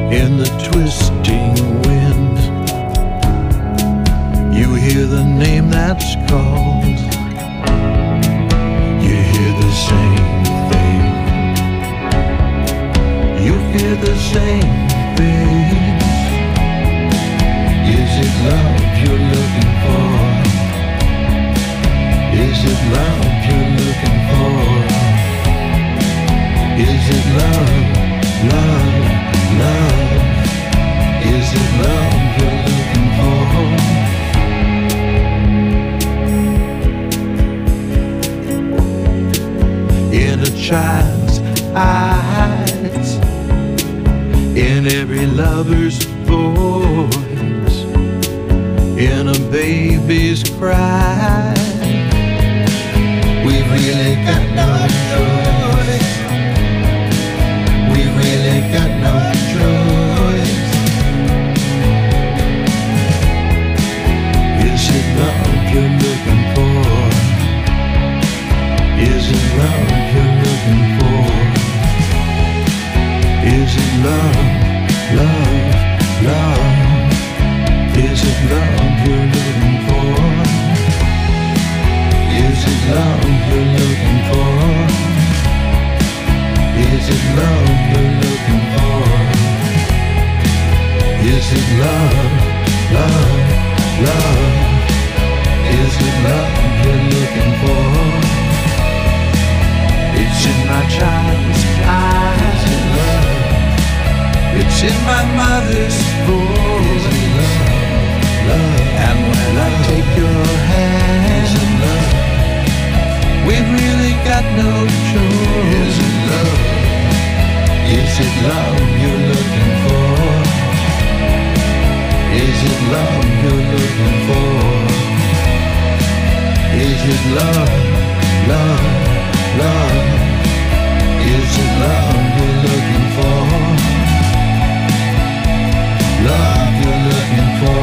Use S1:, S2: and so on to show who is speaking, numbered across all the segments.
S1: in the twisting wind. You hear the name that's called, you hear the same thing, you hear the same thing. Is it love you're looking for? Is it love you're looking for? Is it love, love, love? Is it love you're looking for? In a child's eyes, in every lover's voice, in a baby's cry, we've really got no choice. We've really got no choice. Is it love you're looking for? Is it love you're looking for? Is it love, love, love? Is it love you're looking for? Is it love you're looking for? Is it love you're looking for? Is it love, love, love? Is it love you're looking for? It's in my child's eyes. Is it love? It's in my mother's voice. Is it love, love? And when I take your hand, is it love? We've really got no choice. Is it love? Is it love you're looking for? Is it love you're looking for? Is it love, love, love? Is it love you're looking for? Love you're looking for?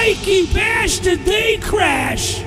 S2: Mikey Bash, did they crash?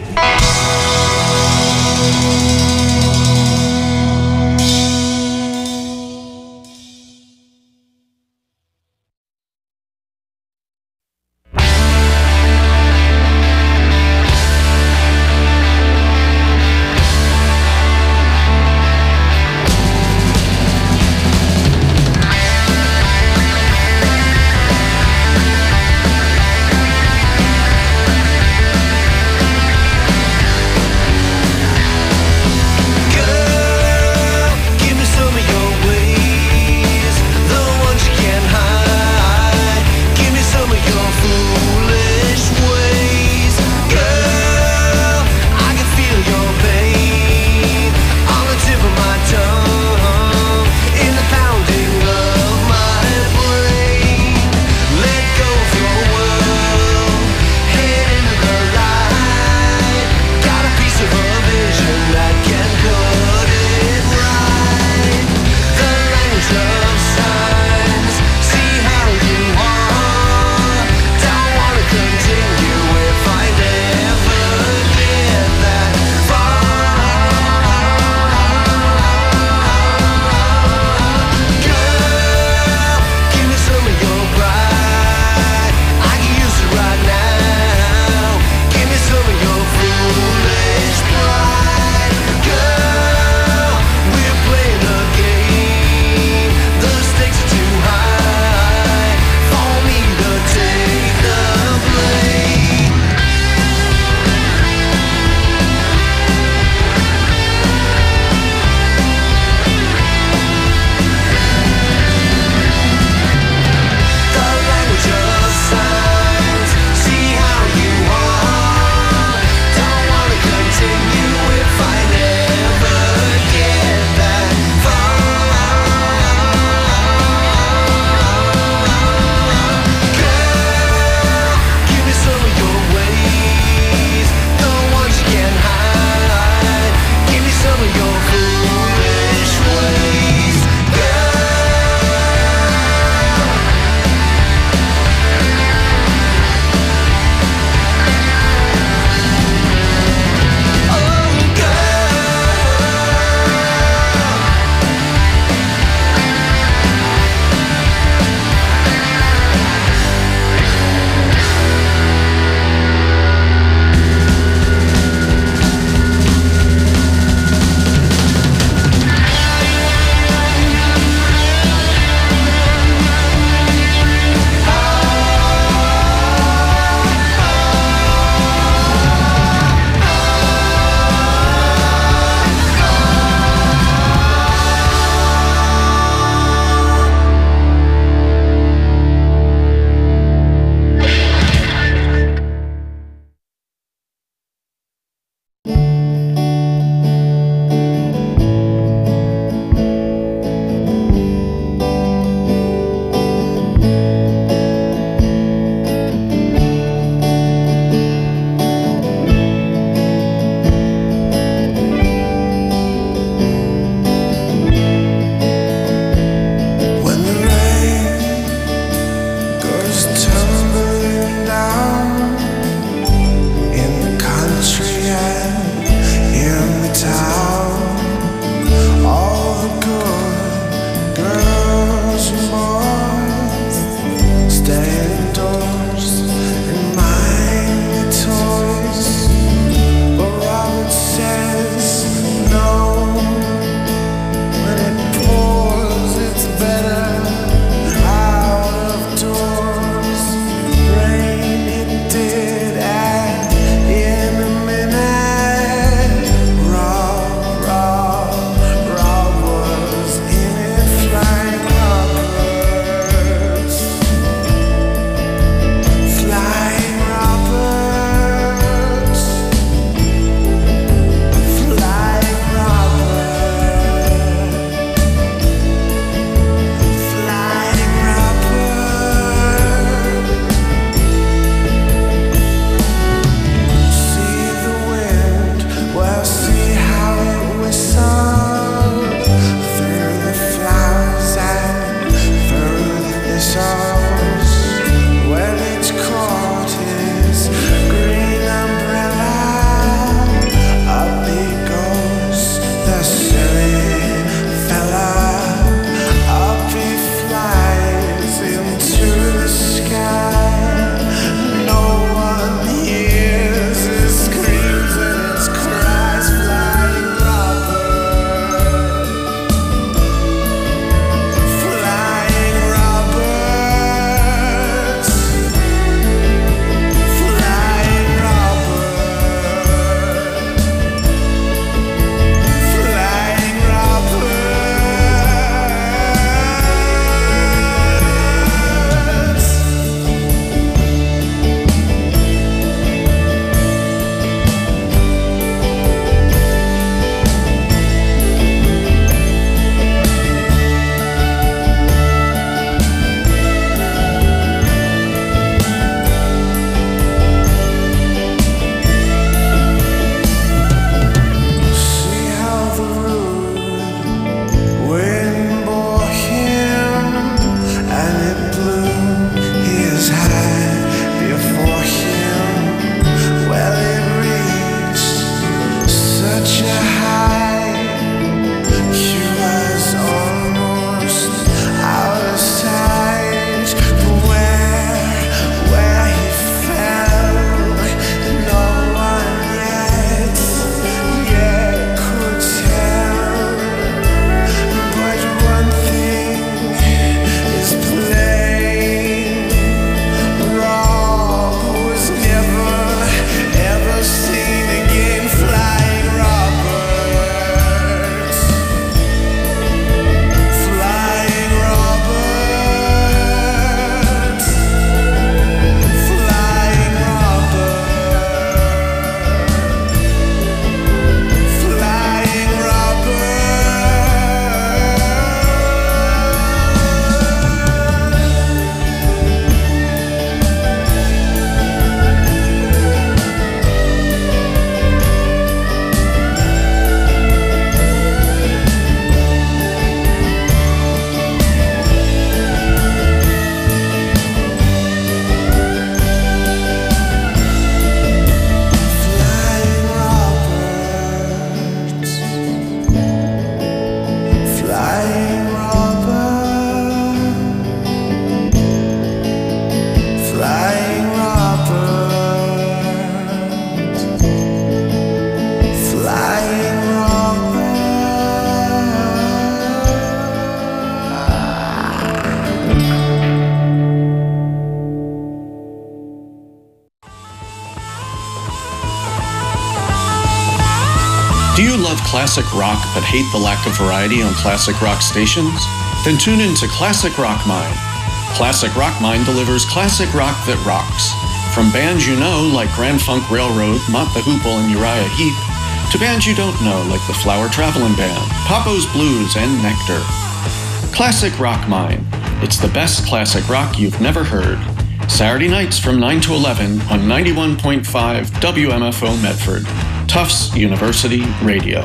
S3: Do you love classic rock but hate the lack of variety on classic rock stations? Then tune in to Classic Rock Mine. Classic Rock Mine delivers classic rock that rocks. From bands you know like Grand Funk Railroad, Mott the Hoople, and Uriah Heep, to bands you don't know like the Flower Traveling Band, Papo's Blues, and Nectar. Classic Rock Mine. It's the best classic rock you've never heard. Saturday nights from 9 to 11 on 91.5 WMFO Medford, Tufts University Radio.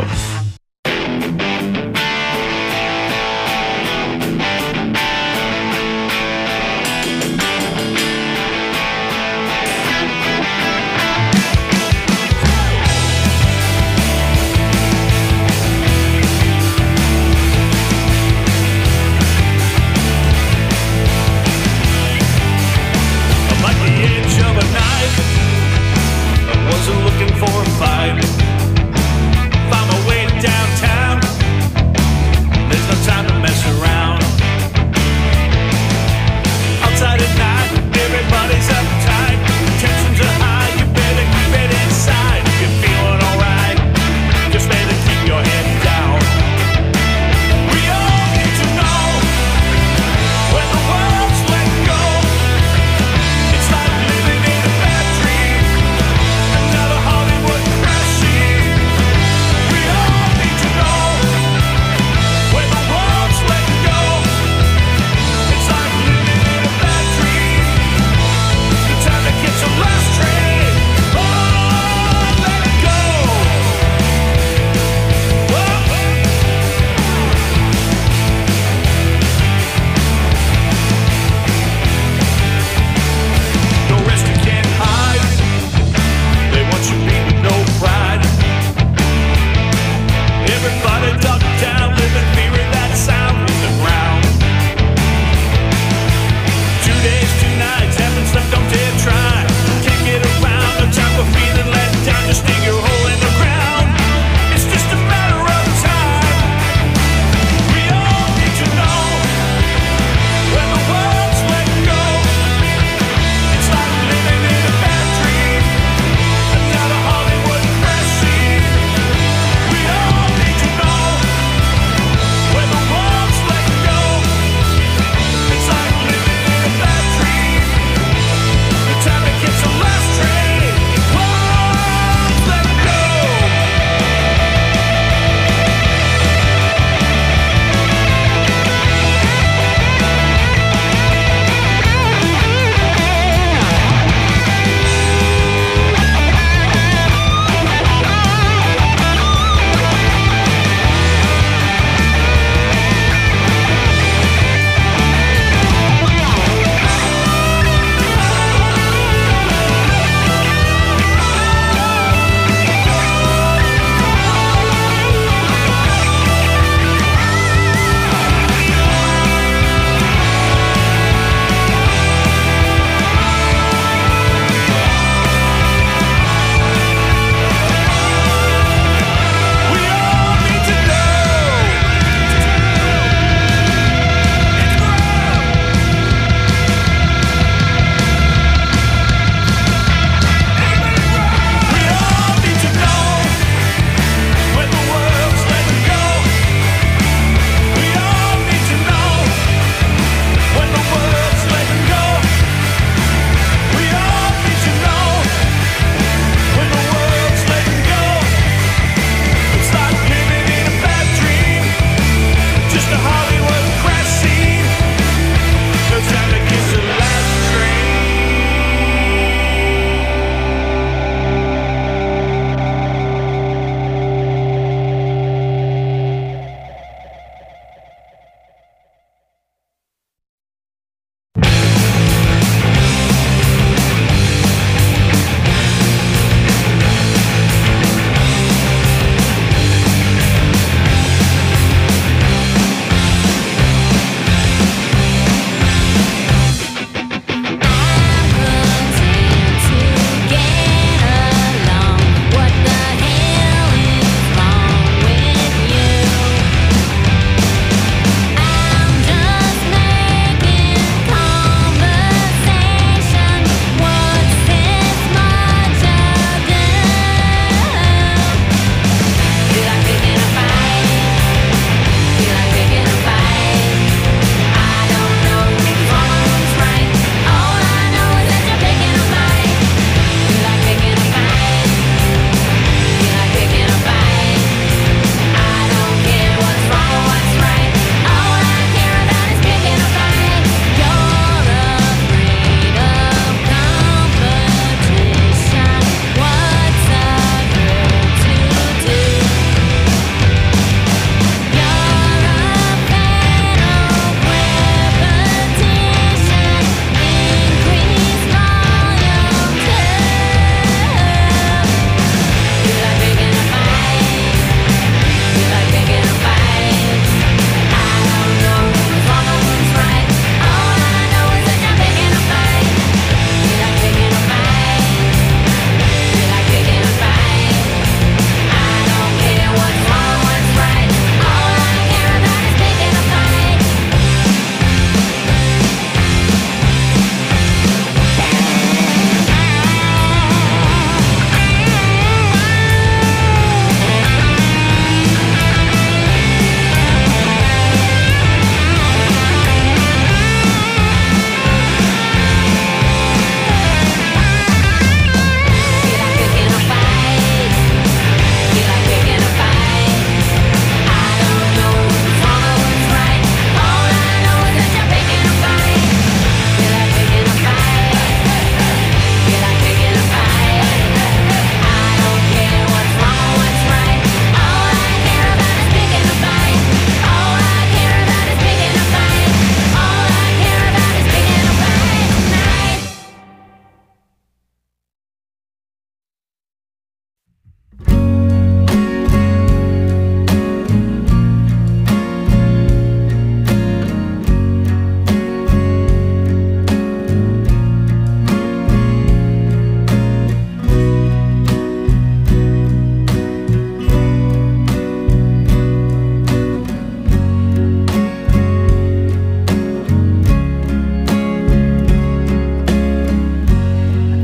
S4: Looking for a fight, found my way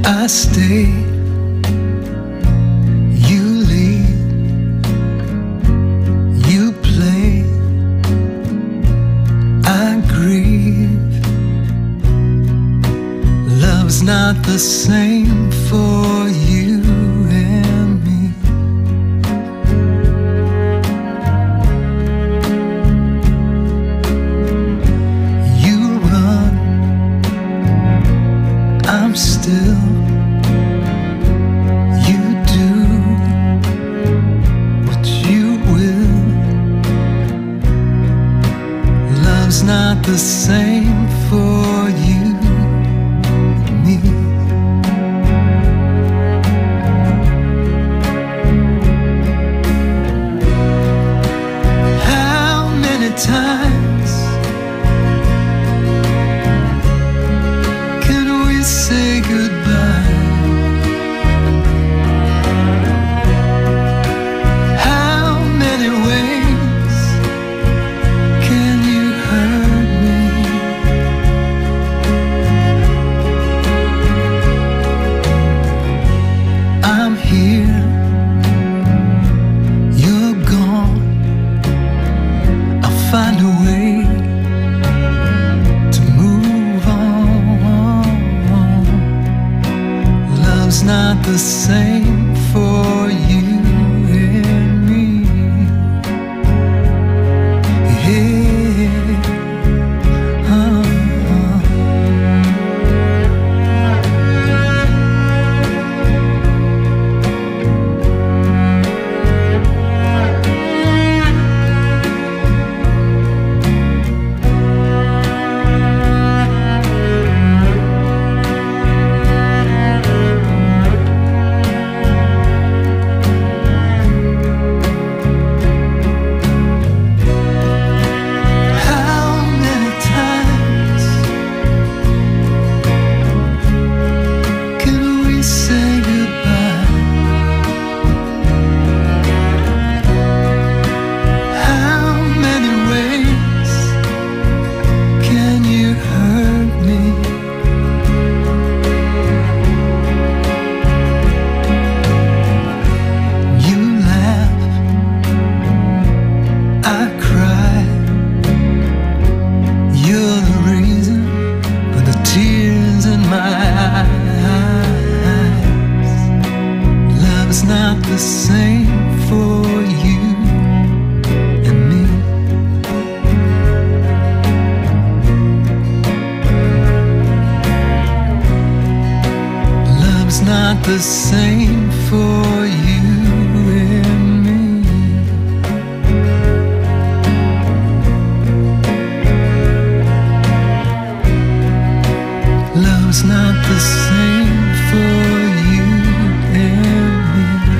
S1: I stay, you lead, you play, I grieve. Love's not the same for you and me. You run, I'm still. Not the same for you and me. How many times can we say goodbye? How many ways can you hurt me? I'm here, you're gone. I'll find a way to move on. Love's not the same for you and me. The same for you and me. Love's not the same for you and me.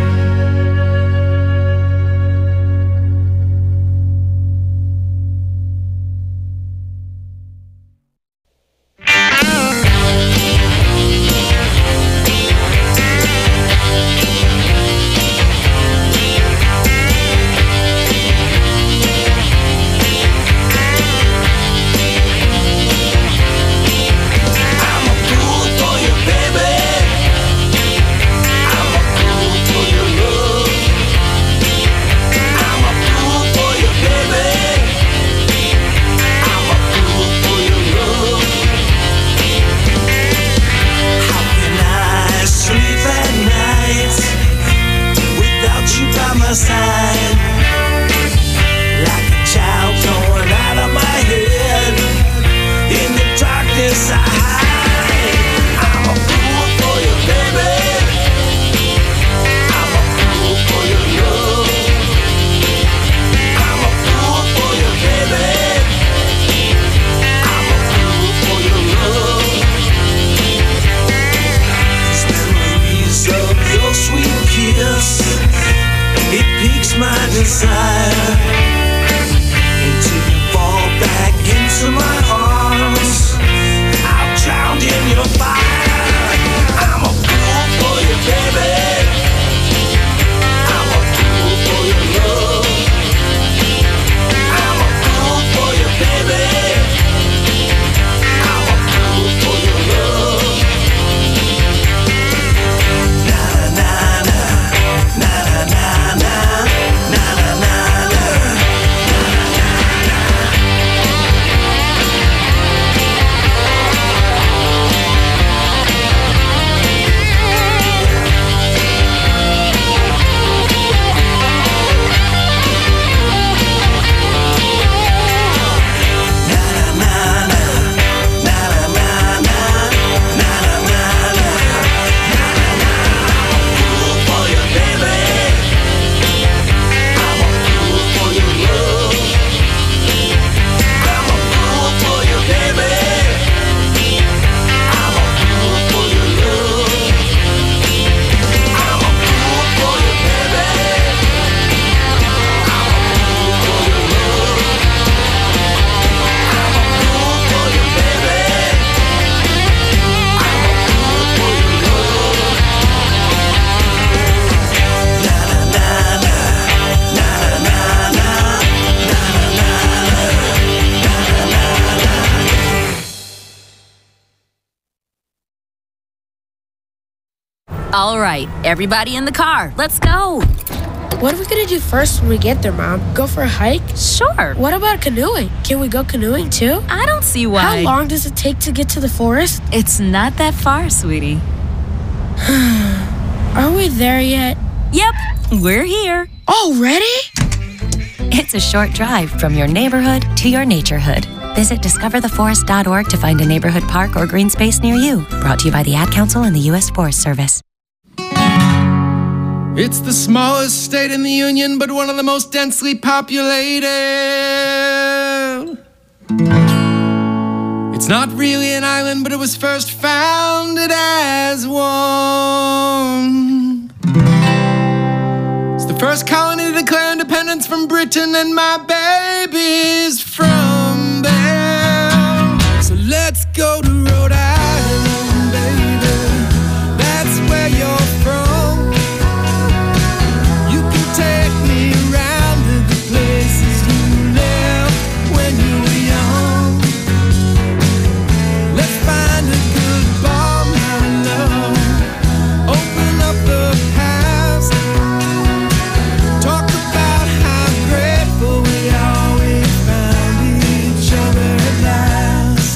S4: All right, everybody in the car, let's go.
S5: What are we gonna do first when we get there, Mom? Go for a hike?
S4: Sure.
S5: What about canoeing? Can we go canoeing too?
S4: I don't see why.
S5: How long does it take to get to the forest?
S4: It's not that far, sweetie.
S5: Are we there yet?
S4: Yep, we're here.
S5: Already?
S6: It's a short drive from your neighborhood to your naturehood. Visit discovertheforest.org to find a neighborhood park or green space near you. Brought to you by the Ad Council and the U.S. Forest Service.
S1: It's the smallest state in the Union, but one of the most densely populated. It's not really an island, but it was first founded as one. It's the first colony to declare independence from Britain, and my baby's from there. So let's go to Rhode Island, baby. That's where you're from. Take me around to the places you lived when you were young. Let's find a good bar, my love. Open up the past. Talk about how grateful we always found each other at last.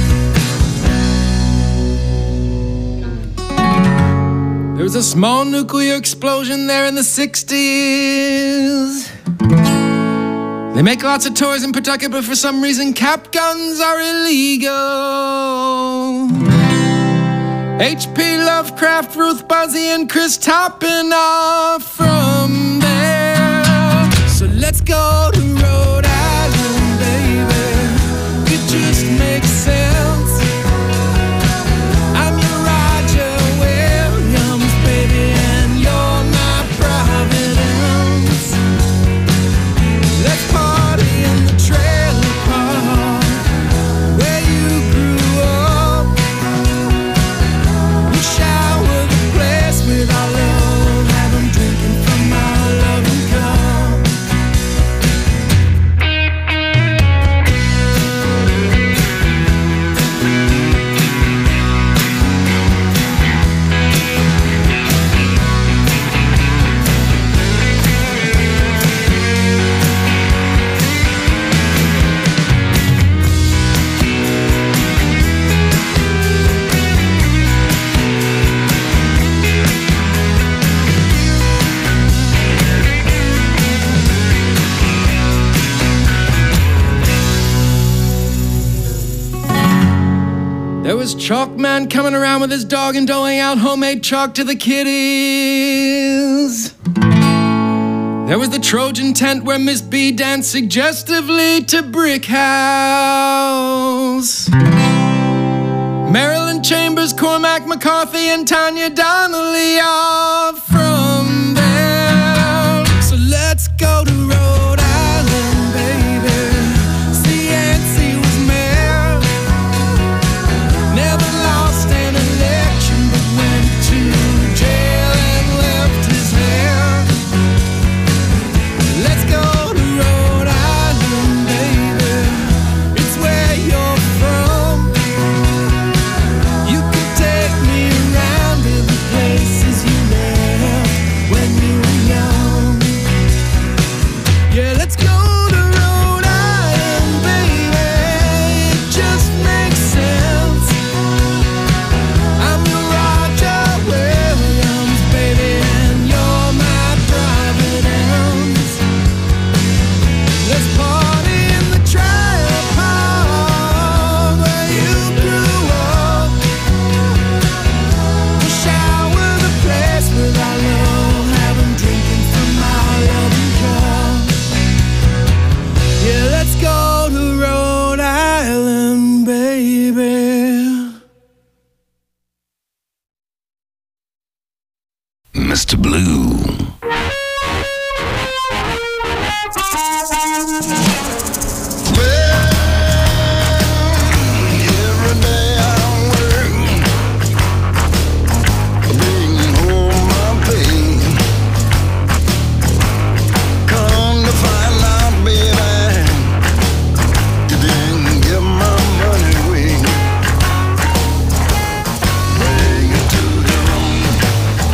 S1: There was a small nuclear explosion there in the 60s. They make lots of toys in Pawtucket, but for some reason cap guns are illegal. H.P. Lovecraft, Ruth Buzzy, and Chris Toppin are from there. So let's go to Rhode Island, baby. It just makes sense. I'm your Roger Williams, baby, and you're my Providence. Let's party in the trailer park where you grew up. We shower the place with our love, have 'em drinking from our loving cup. There was Chalkman coming around with his dog and doling out homemade chalk to the kiddies. There was the Trojan tent where Miss B danced suggestively to Brick House. Marilyn Chambers, Cormac McCarthy, and Tanya Donnelly are from there. So let's go to Rhode Island, baby. See, Yancey was mayor. Never lost an election, but went to jail and left his hair. Let's go to Rhode Island, baby. It's where you're from. You could take me around to the places you left when you were young. Yeah, let's go to Rhode Island, baby. It just makes sense. I'm your Roger Williams, baby, and you're my Providence. Let's party in the trailer park where you grew up. We'll shower the place with our love, have 'em drinking from our loving cup. Yeah, let's go to Rhode Island, baby.
S7: Mr. Blue.
S8: Every day I work, bring home my pay. Come to find out, baby, you didn't give my money away. Bring it to the room,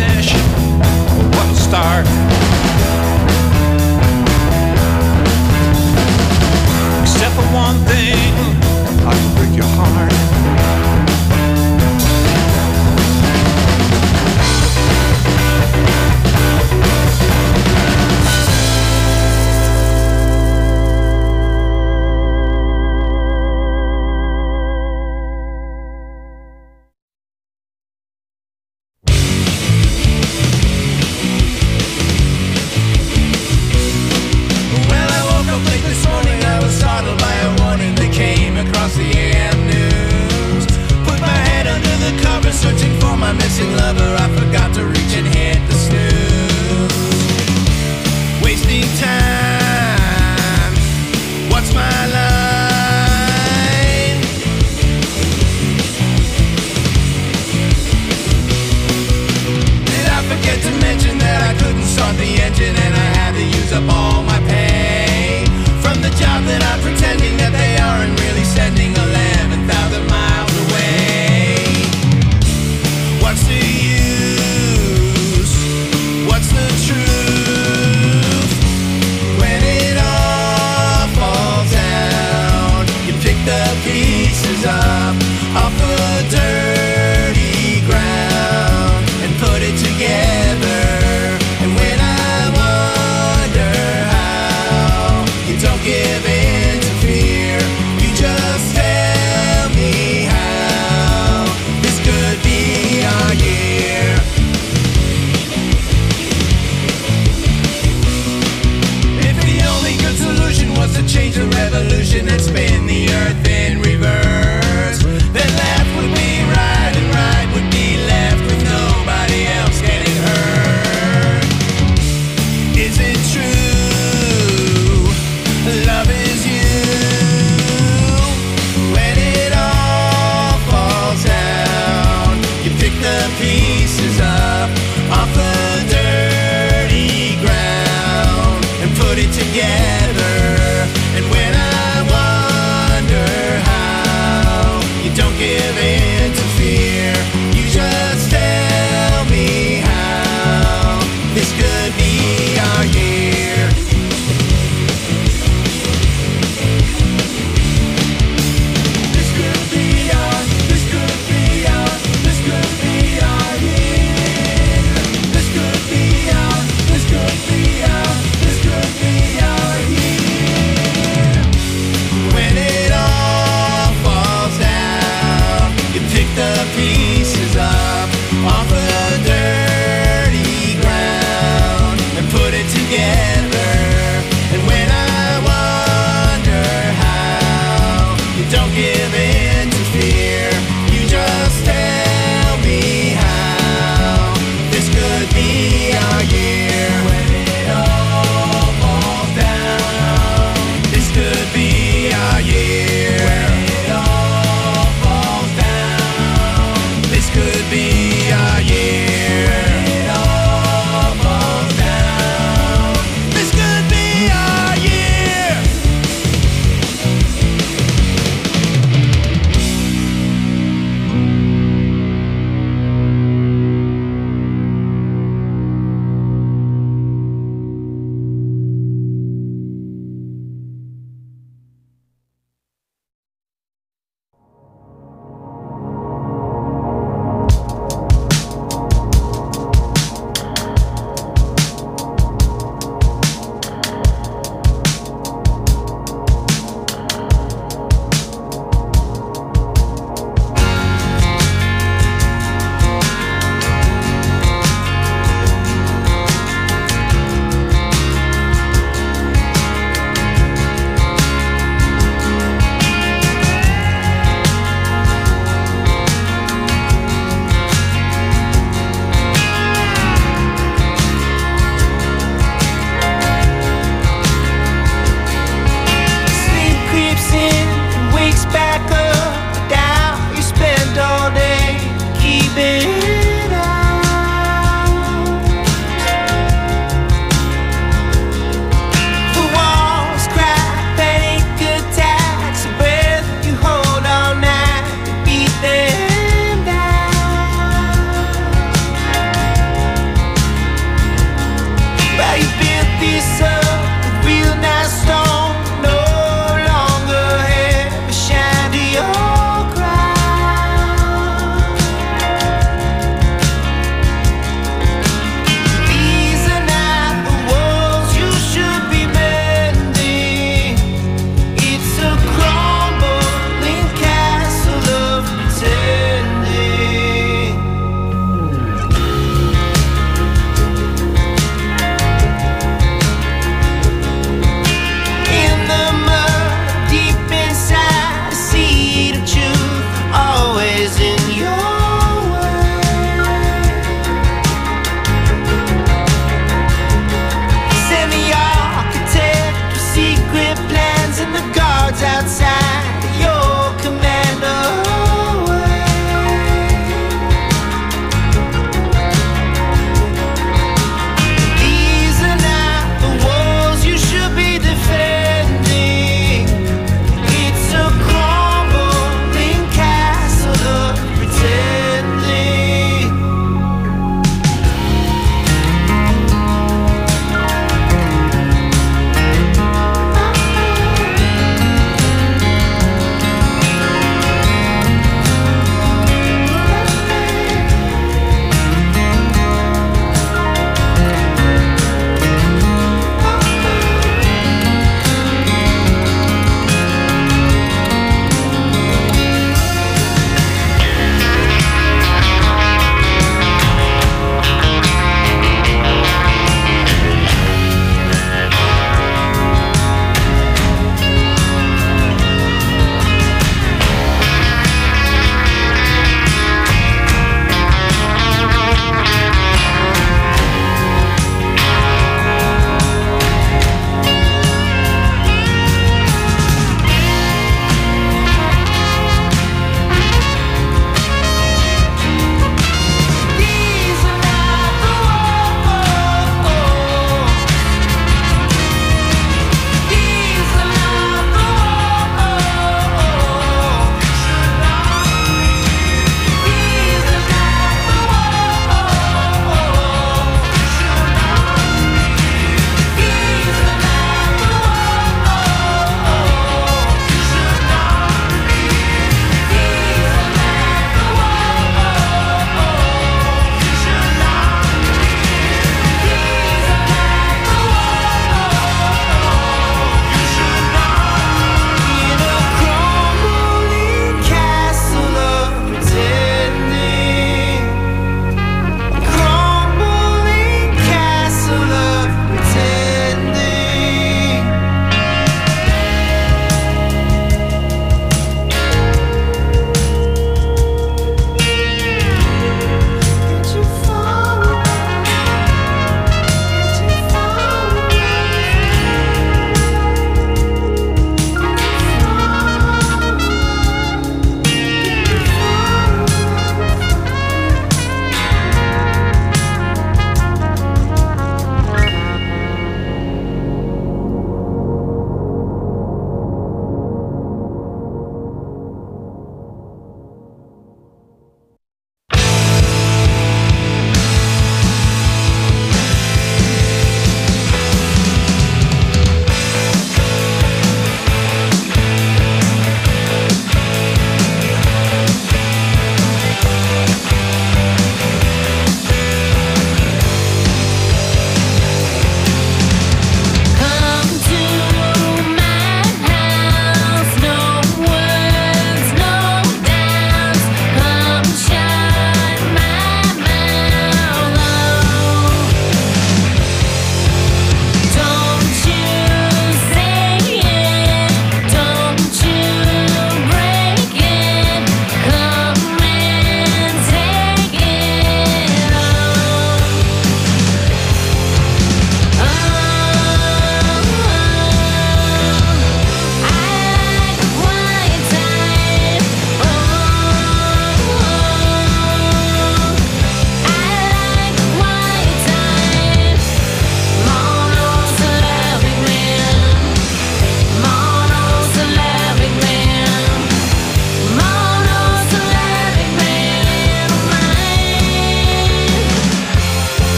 S1: finish or what will start. Except for one thing, I can break your heart. Don't give in to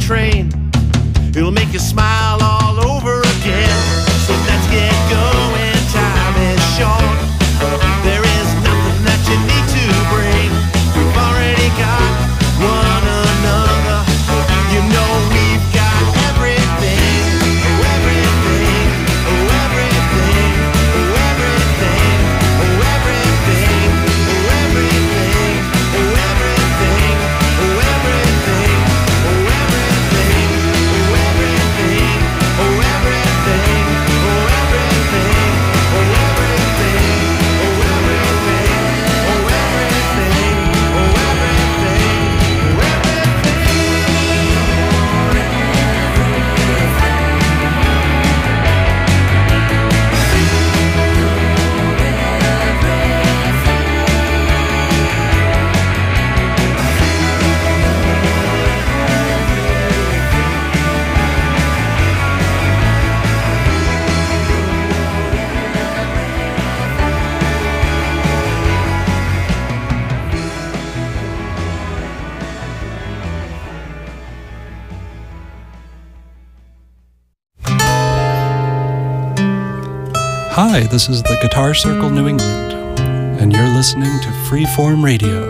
S9: train. It'll make you smile all over again. So let's get going, time is short. There is nothing that you need to bring. We've already got one another. You know we've got everything, oh everything, oh everything, oh everything, oh everything, oh everything, oh everything, oh everything, oh everything, oh everything, oh everything, oh everything, oh everything, oh everything, oh everything, oh everything, oh
S10: Hi, this is the Guitar Circle New England, and you're listening to Freeform Radio,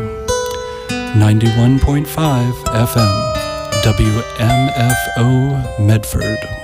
S10: 91.5 FM, WMFO Medford.